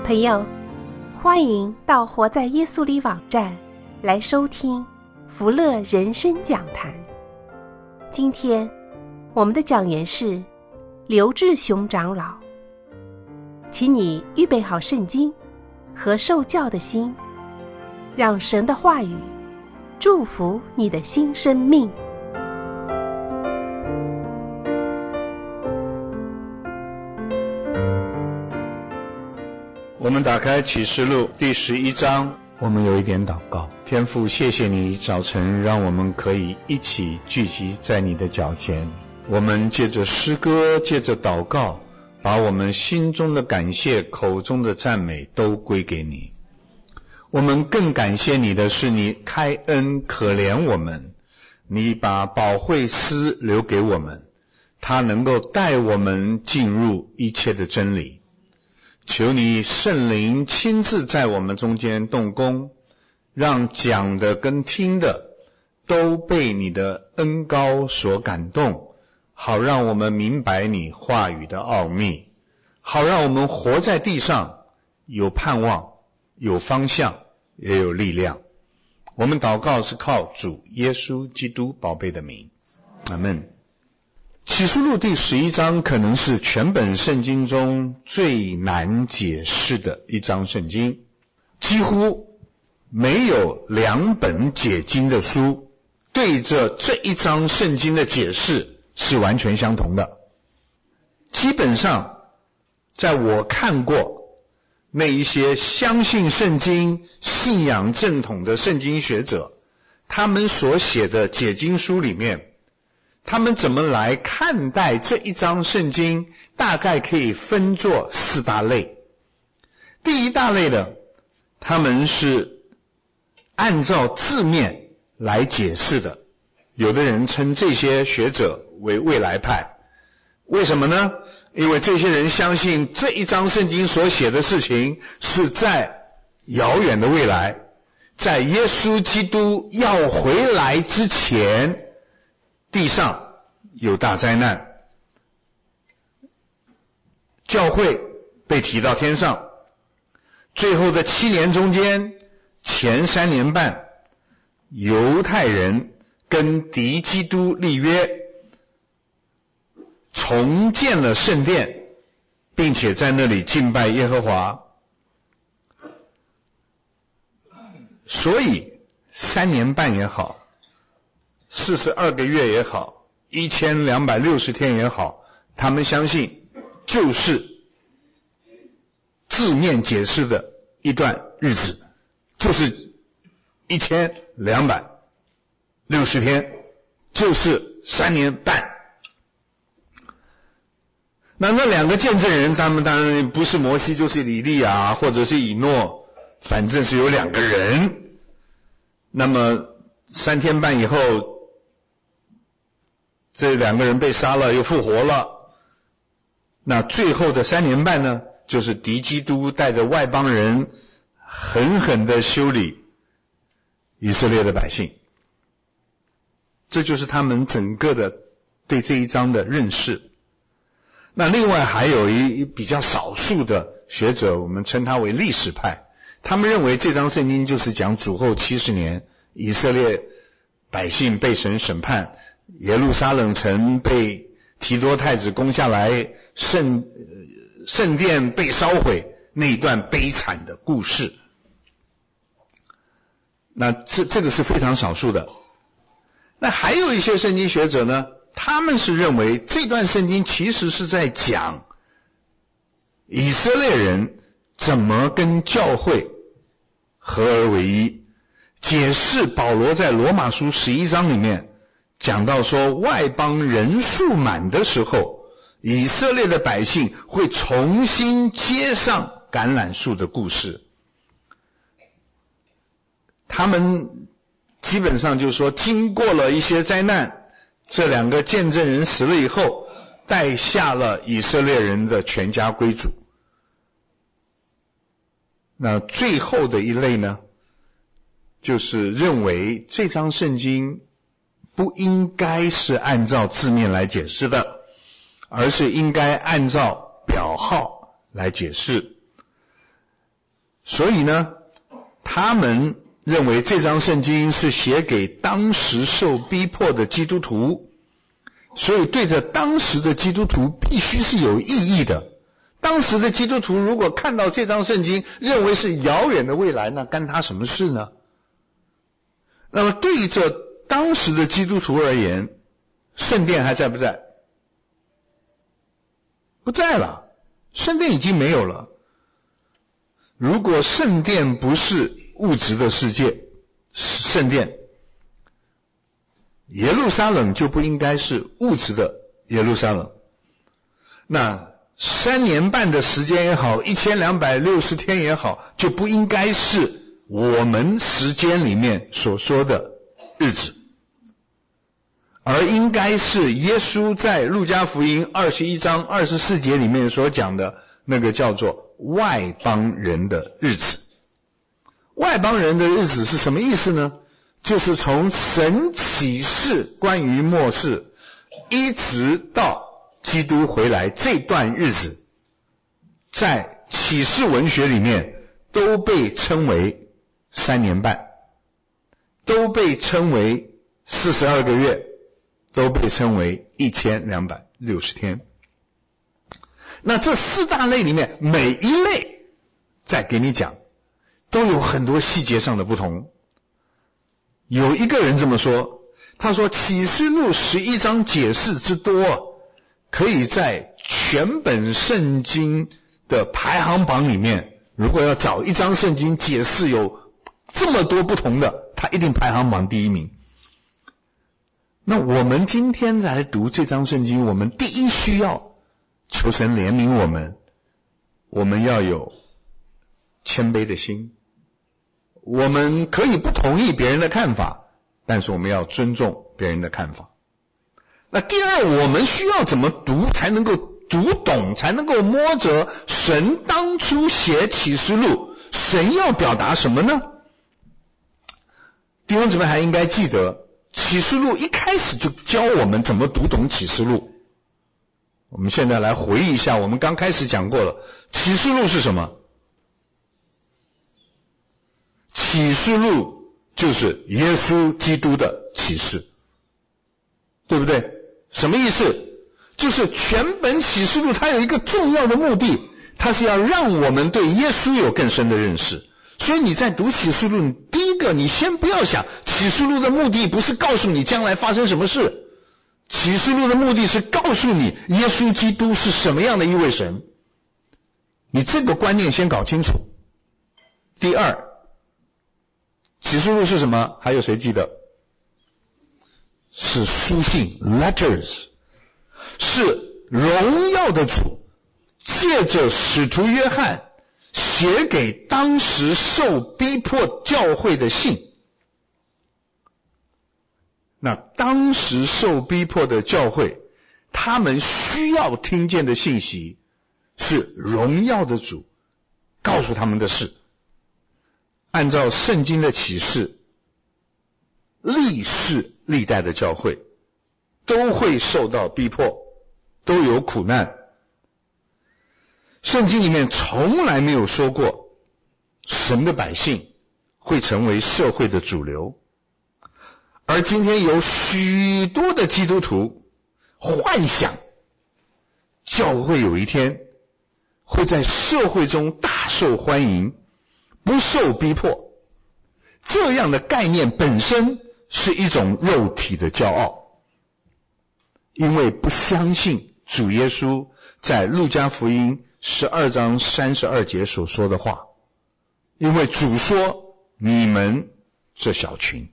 朋友，欢迎到活在耶稣里网站来收听福乐人生讲坛。今天我们的讲员是刘志雄长老，请你预备好圣经和受教的心，让神的话语祝福你的新生命。 我们打开启示录第11章，我们有一点祷告。天父，谢谢你早晨让我们可以一起聚集在你的脚前，我们借着诗歌，借着祷告，把我们心中的感谢，口中的赞美都归给你。我们更感谢你的是，你开恩可怜我们，你把保惠师留给我们，他能够带我们进入一切的真理。求你圣灵亲自在我们中间动工，让讲的跟听的都被你的恩膏所感动，好让我们明白你话语的奥秘，好让我们活在地上有盼望，有方向，也有力量。我们祷告是靠主耶稣基督宝贝的名，阿们。启示录第11章可能是全本圣经中最难解释的一章圣经，几乎没有两本解经的书对着这一章圣经的解释是完全相同的。基本上在我看过那一些相信圣经、信仰正统的圣经学者，他们所写的解经书里面，他们怎么来看待这一章圣经，大概可以分作4大类。第一大类的，他们是按照字面来解释的，有的人称这些学者为未来派。为什么呢？因为这些人相信这一章圣经所写的事情是在遥远的未来，在耶稣基督要回来之前，地上有大灾难，教会被提到天上，最后的7年中间，前3年半，犹太人跟敌基督立约，重建了圣殿，并且在那里敬拜耶和华。所以3年半也好，42个月也好，1260天也好，他们相信就是字面解释的一段日子，就是1260天，就是3年半。那2个见证人，他们当然不是摩西就是以利亚或者是以诺，反正是有2个人。那么3天半以后，这2个人被杀了又复活了。那最后的3年半呢，就是敌基督带着外邦人狠狠地修理以色列的百姓。这就是他们整个的对这一章的认识。那另外还有一比较少数的学者，我们称他为历史派，他们认为这章圣经就是讲主后70年以色列百姓被神审判，耶路撒冷城被提多太子攻下来，圣殿被烧毁，那一段悲惨的故事。那这个是非常少数的。那还有一些圣经学者呢，他们是认为这段圣经其实是在讲以色列人怎么跟教会合而为一，解释保罗在罗马书11章里面讲到说，外邦人数满的时候，以色列的百姓会重新接上橄榄树的故事。他们基本上就是说，经过了一些灾难，这2个见证人死了以后，带下了以色列人的全家归主。那最后的一类呢，就是认为这章圣经不应该是按照字面来解释的，而是应该按照表号来解释。 所以呢，他们认为这张圣经是写给当时受逼迫的基督徒，所以对着当时的基督徒必须是有意义的。当时的基督徒如果看到这张圣经认为是遥远的未来，那干他什么事呢？那么对着当时的基督徒而言，圣殿还在不在？不在了，圣殿已经没有了。如果圣殿不是物质的世界，圣殿，耶路撒冷就不应该是物质的耶路撒冷。那3年半的时间也好，1260天也好，就不应该是我们时间里面所说的日子，而应该是耶稣在路加福音21章24节里面所讲的那个叫做外邦人的日子。外邦人的日子是什么意思呢？就是从神启示关于末世一直到基督回来这段日子，在启示文学里面都被称为3年半，都被称为42个月，都被称为1260天。那这4大类里面，每一类再给你讲，都有很多细节上的不同。有一个人这么说，他说启示录11章解释之多，可以在全本圣经的排行榜里面，如果要找一章圣经解释有这么多不同的，他一定排行榜第1名。那我们今天来读这章圣经，我们第一需要求神怜悯我们，我们要有谦卑的心。我们可以不同意别人的看法，但是我们要尊重别人的看法。那第二，我们需要怎么读才能够读懂，才能够摸着神当初写启示录，神要表达什么呢？弟兄姊妹还应该记得，启示录一开始就教我们怎么读懂启示录。我们现在来回忆一下，我们刚开始讲过了，启示录是什么？启示录就是耶稣基督的启示，对不对？什么意思？就是全本启示录它有一个重要的目的，它是要让我们对耶稣有更深的认识。所以你在读启示录，第一个你先不要想，启示录的目的不是告诉你将来发生什么事，启示录的目的是告诉你耶稣基督是什么样的一位神。你这个观念先搞清楚。第二，启示录是什么？还有谁记得？是书信 letters， 是荣耀的主借着使徒约翰写给当时受逼迫教会的信。那当时受逼迫的教会，他们需要听见的信息是荣耀的主告诉他们的事。按照圣经的启示，历世历代的教会都会受到逼迫，都有苦难。圣经里面从来没有说过神的百姓会成为社会的主流，而今天有许多的基督徒幻想教会有一天会在社会中大受欢迎，不受逼迫。这样的概念本身是一种肉体的骄傲，因为不相信主耶稣在路加福音12章32节所说的话。因为主说，你们这小群，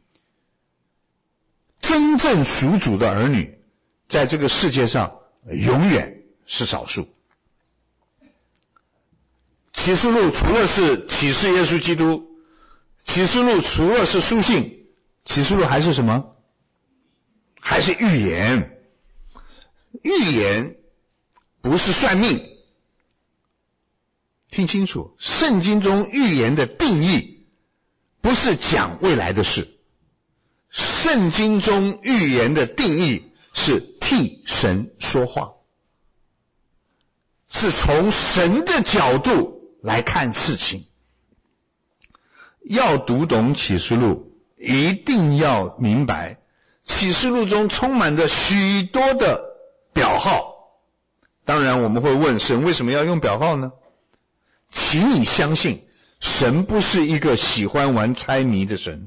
真正属主的儿女在这个世界上永远是少数。启示录除了是启示耶稣基督，启示录除了是书信，启示录还是什么？还是预言。预言不是算命。听清楚，圣经中预言的定义不是讲未来的事，圣经中预言的定义是替神说话，是从神的角度来看事情。 要读懂启示录，一定要明白启示录中充满着许多的表号。当然我们会问，神为什么要用表号呢？请你相信，神不是一个喜欢玩猜谜的神。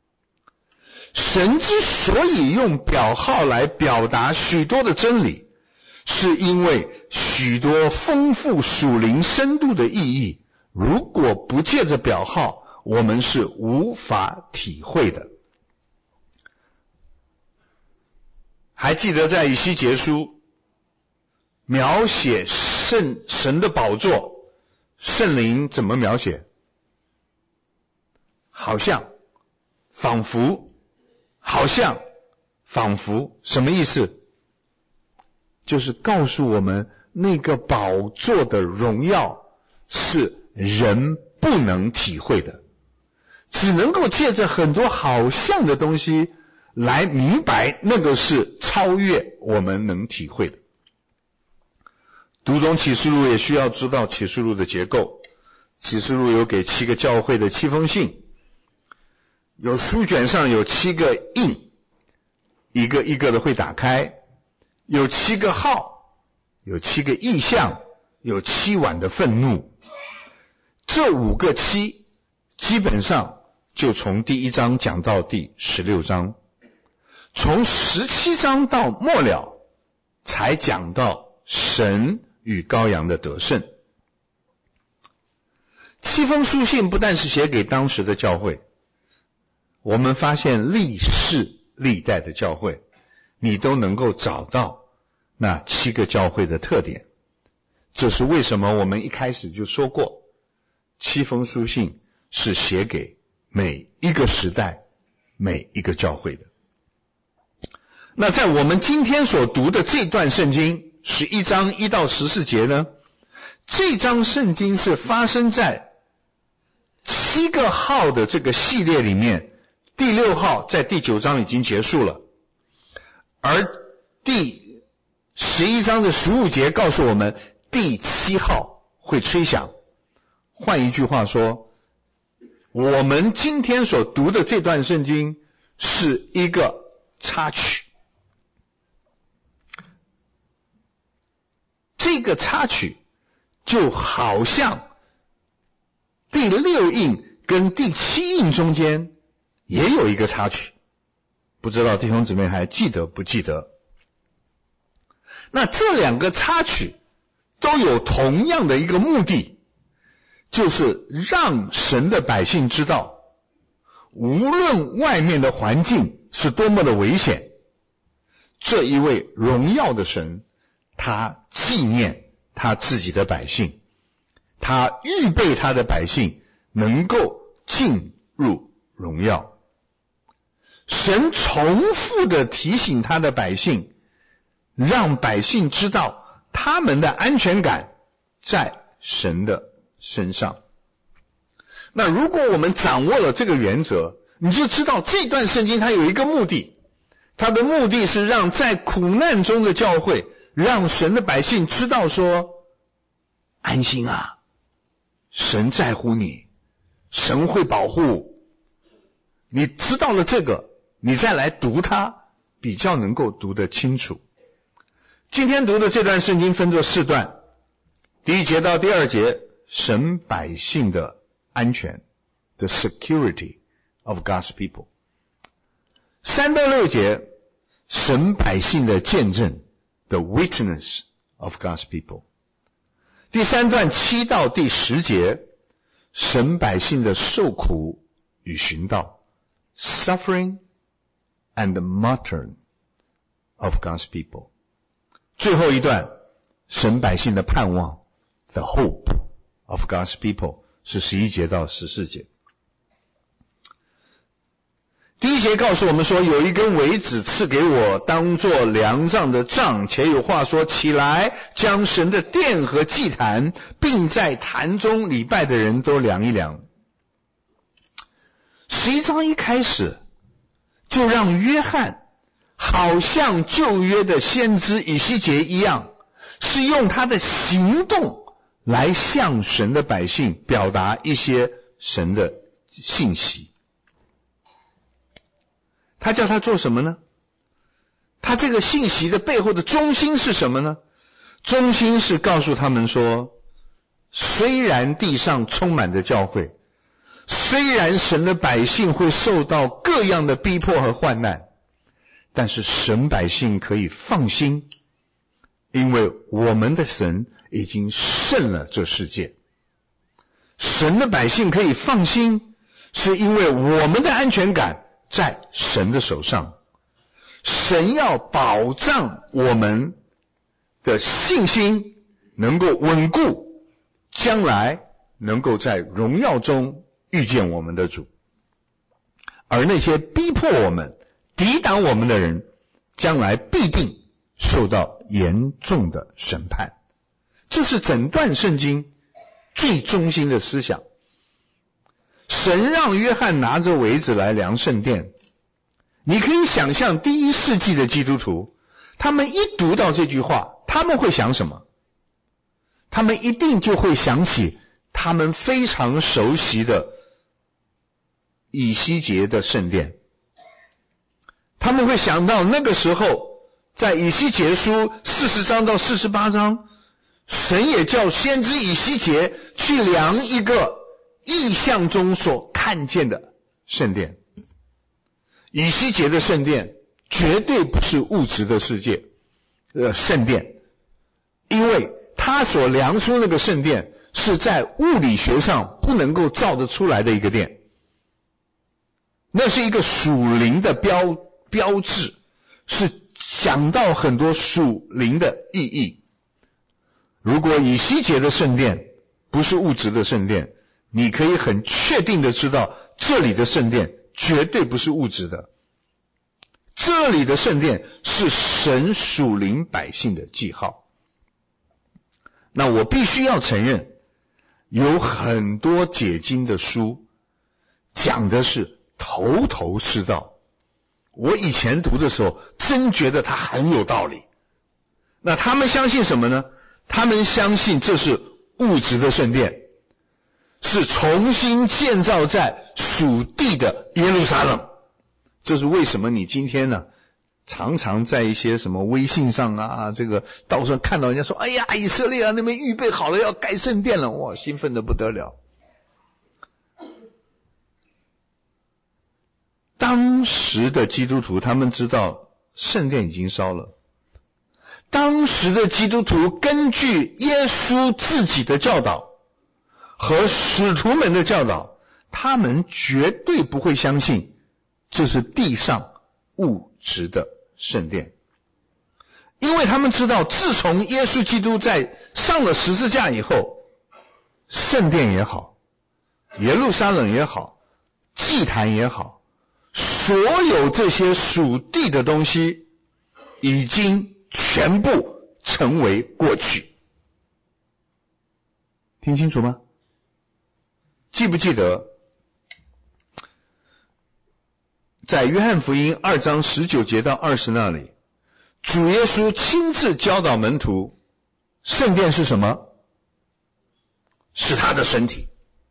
神之所以用表号来表达许多的真理，是因为许多丰富属灵深度的意义，如果不借着表号，我们是无法体会的。还记得在以西结书描写神的宝座，圣灵怎么描写？好像，仿佛，好像，仿佛，什么意思？就是告诉我们那个宝座的荣耀是人不能体会的，只能够借着很多好像的东西来明白，那个是超越我们能体会的。读懂启示录也需要知道启示录的结构。启示录有给7个教会的7封信，有书卷上有7个印，一个一个的会打开，有7个号，有7个意象，有7碗的愤怒。这5个7基本上就从第1章讲到第16章，从17章到末了才讲到神与羔羊的得胜。7封书信不但是写给当时的教会，我们发现历世历代的教会，你都能够找到那7个教会的特点。这是为什么我们一开始就说过，7封书信是写给每一个时代每一个教会的。那在我们今天所读的这段圣经11章1到14节呢，这章圣经是发生在7个号的这个系列里面，第6号在第9章已经结束了，而第11章的15节告诉我们第7号会吹响。换一句话说，我们今天所读的这段圣经是一个插曲。这个插曲就好像第6印跟第7印中间也有一个插曲，不知道弟兄姊妹还记得不记得？那这2个插曲都有同样的一个目的，就是让神的百姓知道，无论外面的环境是多么的危险，这一位荣耀的神，他纪念他自己的百姓，他预备他的百姓能够进入荣耀。神重复的提醒他的百姓，让百姓知道他们的安全感在神的身上。那如果我们掌握了这个原则，你就知道这段圣经它有一个目的，它的目的是让在苦难中的教会，让神的百姓知道说，安心啊，神在乎你，神会保护你。知道了这个，你再来读它，比较能够读得清楚。今天读的这段圣经分作4段，第1节到第2节，神百姓的安全 ，the security of God's people。3到6节，神百姓的见证 ，the witness of God's people。第3段7到第10节，神百姓的受苦与寻道 ，suffering and martyrdom of God's people。最后一段，神百姓的盼望 ，the hope of God's people， 是11节到14节。第1节告诉我们说，有一根苇子赐给我，当作量杖的杖，且有话说，起来，将神的殿和祭坛，并在坛中礼拜的人都量一量。11章一开始，就让约翰好像旧约的先知以西结一样，是用他的行动来向神的百姓表达一些神的信息。他叫他做什么呢？他这个信息的背后的中心是什么呢？中心是告诉他们说，虽然地上充满着教会，虽然神的百姓会受到各样的逼迫和患难，但是神百姓可以放心，因为我们的神已经胜了这世界。神的百姓可以放心，是因为我们的安全感在神的手上。神要保障我们的信心能够稳固，将来能够在荣耀中遇见我们的主。而那些逼迫我们、抵挡我们的人，将来必定受到严重的审判。这是整段圣经最中心的思想。神让约翰拿着苇子来量圣殿，你可以想象第一世纪的基督徒，他们一读到这句话，他们会想什么？他们一定就会想起他们非常熟悉的以西结的圣殿。他们会想到那个时候，在以西结书40章到48章，神也叫先知以西结去量一个异象中所看见的圣殿。以西结的圣殿绝对不是物质的世界圣殿，因为他所量出那个圣殿是在物理学上不能够造得出来的一个殿，那是一个属灵的标志，是想到很多属灵的意义。如果以西结的圣殿不是物质的圣殿，你可以很确定的知道，这里的圣殿绝对不是物质的，这里的圣殿是神属灵百姓的记号。那我必须要承认，有很多解经的书讲的是头头是道，我以前读的时候真觉得它很有道理。那他们相信什么呢？他们相信这是物质的圣殿，是重新建造在属地的耶路撒冷。这是为什么你今天呢，常常在一些什么微信上啊，这个到时候看到人家说，哎呀，以色列啊那边预备好了要盖圣殿了，哇，兴奋得不得了。当时的基督徒他们知道圣殿已经烧了，当时的基督徒根据耶稣自己的教导和使徒们的教导，他们绝对不会相信这是地上物质的圣殿，因为他们知道自从耶稣基督在上了十字架以后，圣殿也好，耶路撒冷也好，祭坛也好，所有这些属地的东西已经全部成为过去。听清楚吗？记不记得在约翰福音2章19节到20那里，主耶稣亲自教导门徒，圣殿是什么？是他的身体。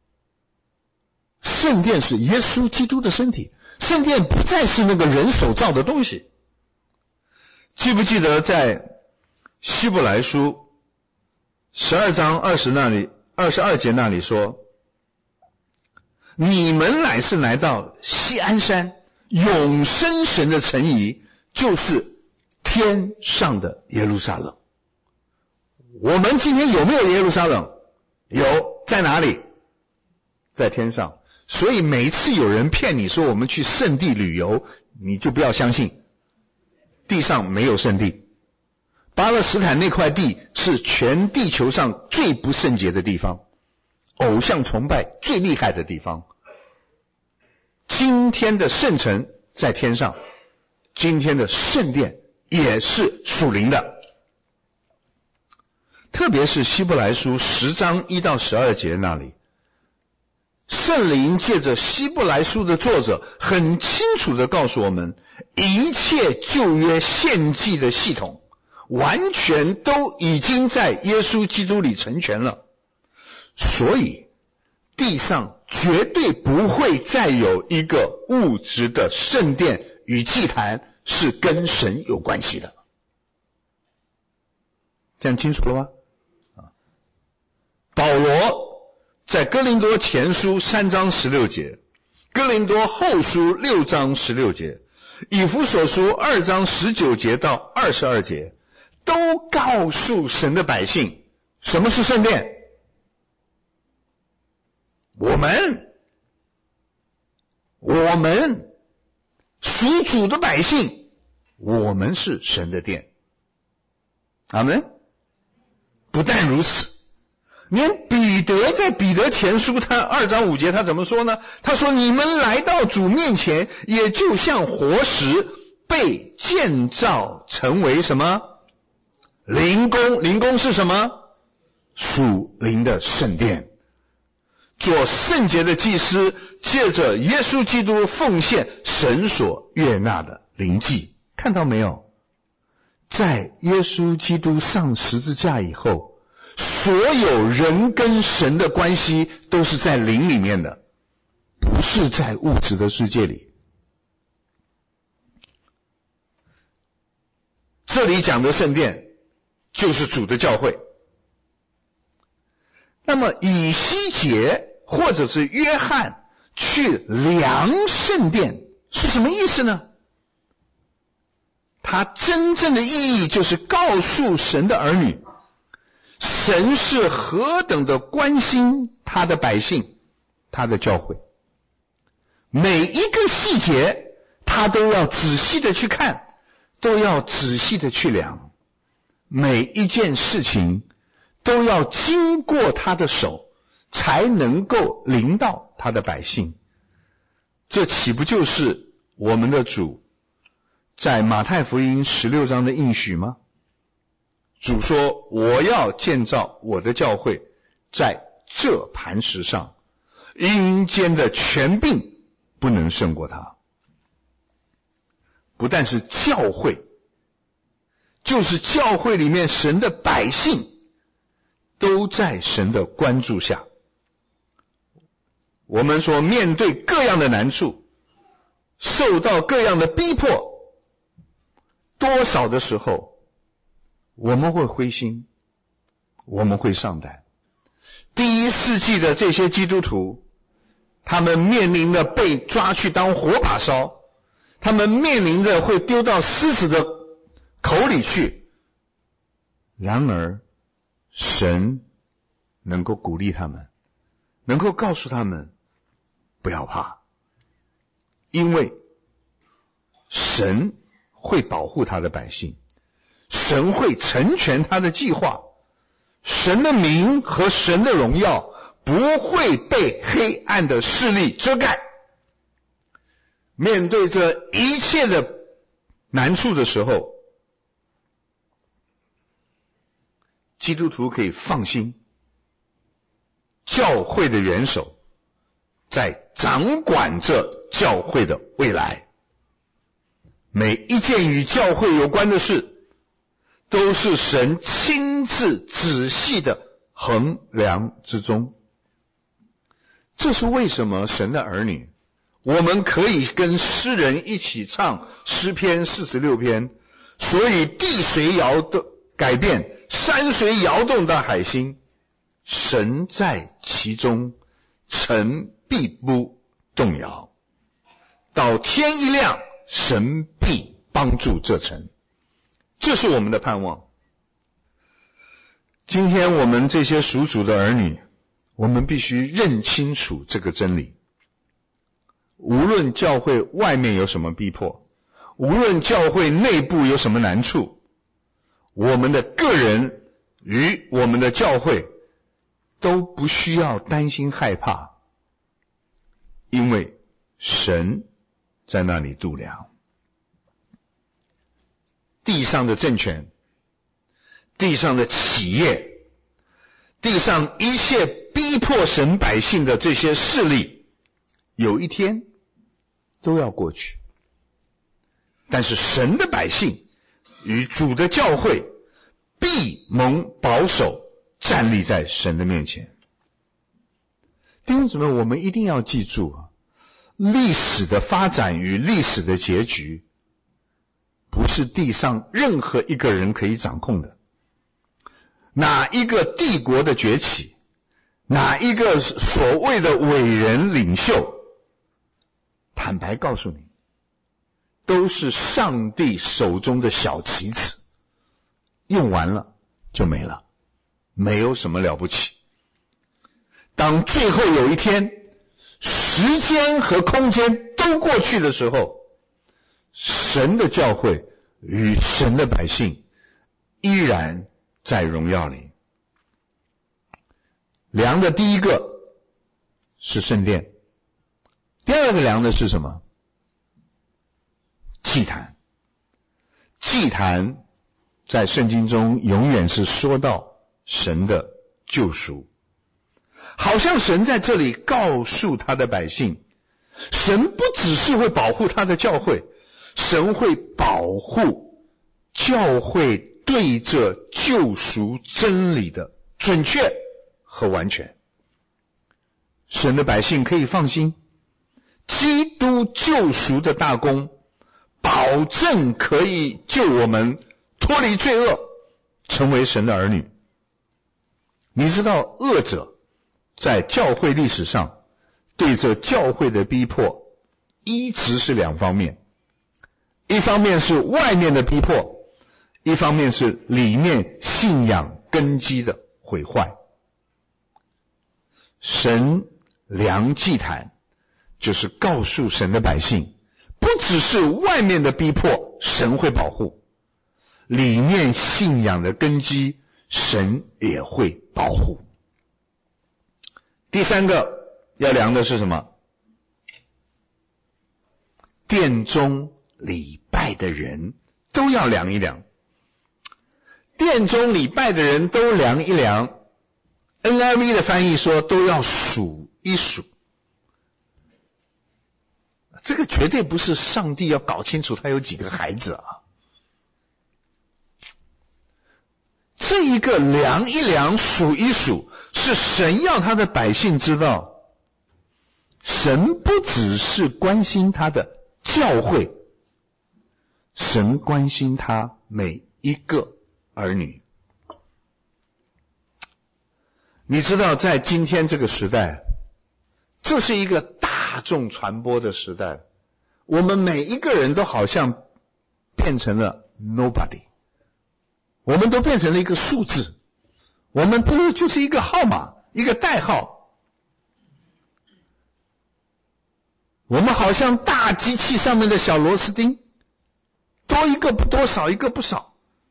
圣殿是耶稣基督的身体，圣殿不再是那个人手造的东西。记不记得在希伯来书12章22节那里说，你们乃是来到锡安山永生神的城邑，就是天上的耶路撒冷。我们今天有没有耶路撒冷？有，在哪里？在天上。所以每次有人骗你说我们去圣地旅游，你就不要相信，地上没有圣地。巴勒斯坦那块地是全地球上最不圣洁的地方，偶像崇拜最厉害的地方。今天的圣城在天上，今天的圣殿也是属灵的。特别是希伯来书10章1到12节那里，圣灵借着希伯来书的作者很清楚地告诉我们，一切旧约献祭的系统完全都已经在耶稣基督里成全了。所以地上绝对不会再有一个物质的圣殿与祭坛是跟神有关系的。这样清楚了吗？保罗在哥林多前书3章16节，哥林多后书6章16节，以弗所书2章19节到22节，都告诉神的百姓什么是圣殿。我们属主的百姓，我们是神的殿。阿们。不但如此，连彼得在彼得前书他2章5节他怎么说呢？他说你们来到主面前，也就像活石被建造成为什么？灵宫。灵宫是什么？属灵的圣殿。做圣洁的祭司，借着耶稣基督奉献神所悦纳的灵祭。看到没有？在耶稣基督上十字架以后，所有人跟神的关系都是在灵里面的，不是在物质的世界里。这里讲的圣殿就是主的教会。那么以西结或者是约翰去量圣殿是什么意思呢？它真正的意义就是告诉神的儿女，神是何等的关心他的百姓，他的教会。每一个细节他都要仔细的去看，都要仔细的去量，每一件事情都要经过他的手，才能够临到他的百姓。这岂不就是我们的主在马太福音16章的应许吗？主说，我要建造我的教会，在这磐石上，阴间的权柄不能胜过他。不但是教会，就是教会里面神的百姓都在神的关注下。我们所面对各样的难处，受到各样的逼迫，多少的时候我们会灰心，我们会丧胆。第1世纪的这些基督徒，他们面临着被抓去当火把烧，他们面临着会丢到狮子的口里去。然而神能够鼓励他们，能够告诉他们不要怕，因为神会保护他的百姓，神会成全他的计划，神的名和神的荣耀不会被黑暗的势力遮盖。面对这一切的难处的时候，基督徒可以放心，教会的元首在掌管着教会的未来。每一件与教会有关的事，都是神亲自仔细的衡量之中。这是为什么神的儿女，我们可以跟诗人一起唱诗篇46篇，所以地随摇动改变，山随摇动到海心，神在其中，城必不动摇。到天一亮，神必帮助这城。这是我们的盼望。今天我们这些属主的儿女，我们必须认清楚这个真理。无论教会外面有什么逼迫，无论教会内部有什么难处，我们的个人与我们的教会都不需要担心害怕，因为神在那里度量。地上的政权，地上的企业，地上一切逼迫神百姓的这些势力，有一天都要过去。但是神的百姓与主的教会必蒙保守，站立在神的面前。 弟兄姊妹，我们一定要记住啊，历史的发展与历史的结局，不是地上任何一个人可以掌控的。哪一个帝国的崛起，哪一个所谓的伟人领袖，坦白告诉你，都是上帝手中的小棋子，用完了就没了，没有什么了不起。当最后有一天，时间和空间都过去的时候，神的教会与神的百姓依然在荣耀里。量的第一个是圣殿，第二个量的是什么？祭坛。祭坛在圣经中永远是说到神的救赎，好像神在这里告诉他的百姓，神不只是会保护他的教会，神会保护教会对着救赎真理的准确和完全。神的百姓可以放心，基督救赎的大功保证可以救我们脱离罪恶，成为神的儿女。你知道恶者在教会历史上对着教会的逼迫一直是两方面，一方面是外面的逼迫，一方面是里面信仰根基的毁坏。神量祭坛就是告诉神的百姓，不只是外面的逼迫神会保护，里面信仰的根基神也会保护。第三个要量的是什么？殿中礼拜的人都要量一量，殿中礼拜的人都量一量。NIV 的翻译说都要数一数。这个绝对不是上帝要搞清楚他有几个孩子啊。这一个量一量数一数，是神要他的百姓知道，神不只是关心他的教会，神关心他每一个儿女。你知道在今天这个时代，这是一个大众传播的时代，我们每一个人都好像变成了 nobody， 我们都变成了一个数字，我们不是就是一个号码，一个代号，我们好像大机器上面的小螺丝钉，多一个不多，少一个不少。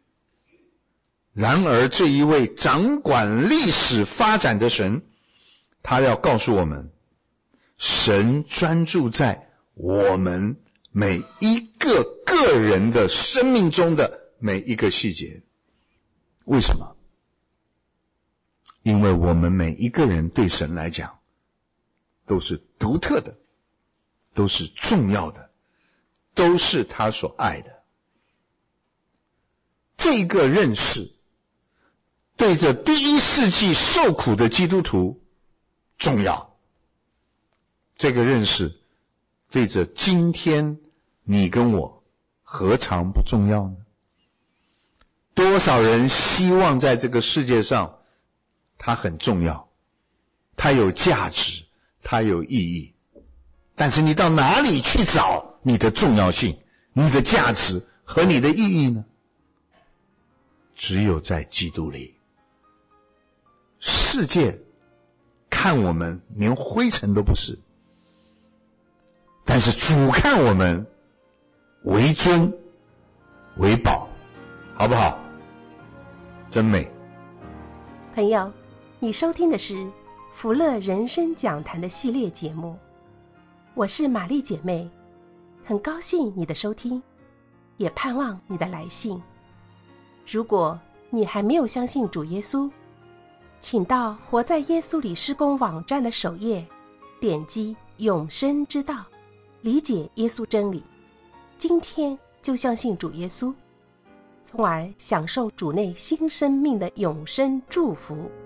然而这一位掌管历史发展的神，他要告诉我们，神专注在我们每一个个人的生命中的每一个细节。为什么？因为我们每一个人对神来讲都是独特的，都是重要的，都是他所爱的。这个认识对着第一世纪受苦的基督徒重要，这个认识对着今天你跟我何尝不重要呢？多少人希望在这个世界上它很重要，它有价值，它有意义，但是你到哪里去找你的重要性、你的价值和你的意义呢？只有在基督里。世界看我们连灰尘都不是，但是主看我们为尊为宝，好不好？真美。 朋友，你收听的是福乐人生讲坛的系列节目，我是玛丽姐妹，很高兴你的收听，也盼望你的来信。如果你还没有相信主耶稣，请到活在耶稣里施工网站的首页，点击永生之道，理解耶稣真理，今天就相信主耶稣，从而享受主内新生命的永生祝福。